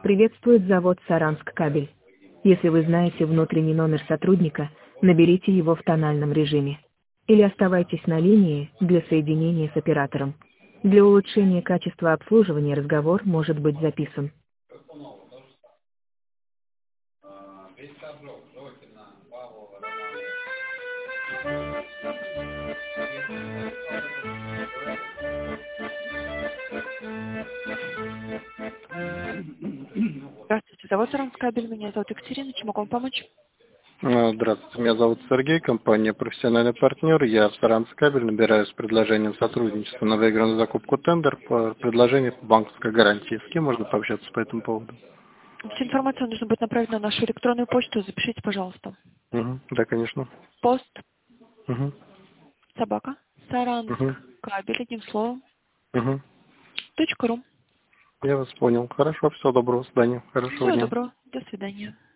Приветствует завод «Саранск-Кабель». Если вы знаете внутренний номер сотрудника, наберите его в тональном режиме. Или оставайтесь на линии для соединения с оператором. Для улучшения качества обслуживания разговор может быть записан. Здравствуйте, завод «Саранск-Кабель». Меня зовут Екатерина. Чем могу вам помочь? Здравствуйте, меня зовут Сергей, компания «Профессиональный партнер». Я в «Саранск-Кабель» набираю с предложением сотрудничества на выигранную закупку тендер по предложению по банковской гарантии. С кем можно пообщаться по этому поводу? Вся информация нужно будет направлена на нашу электронную почту. Запишите, пожалуйста. Да, конечно. Пост, Угу. собака, Саранск-Кабель, одним словом, Угу. .ру. Я вас понял. Хорошо, всего доброго, до свидания. Хорошего Всего дня. доброго. До свидания.